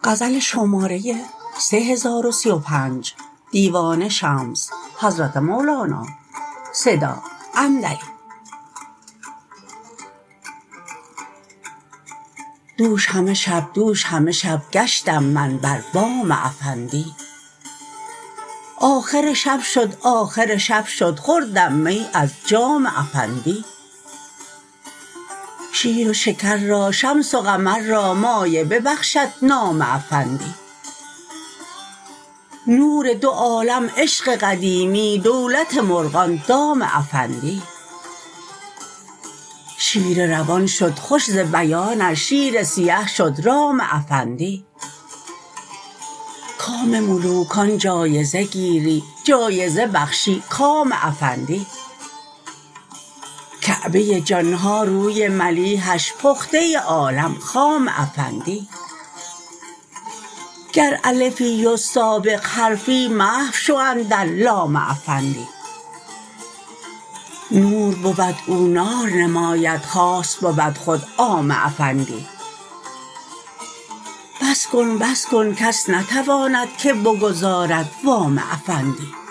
دوش همه شب دوش همه شب گشتم من بر بام افندی. آخر شب شد آخر شب شد خوردم می از جام افندی. شیر و شکر را شمس و قمر را مایه ببخشد نام افندی. نور دو عالم عشق قدیمی دولت مرغان دام افندی. شیر روان شد خوش ز بیانش شیر سیه شد رام افندی. کام ملوکان جایزه گیری جایزه بخشی کام افندی. کعبه جان ها روی ملیحش پخته عالم خام افندی. گر الفی و سابق حرفی محو شو اندر لام افندی. نور بود او نار نماید خاص بود خود عام افندی. بس کن کس نتواند که بگزارد وام افندی.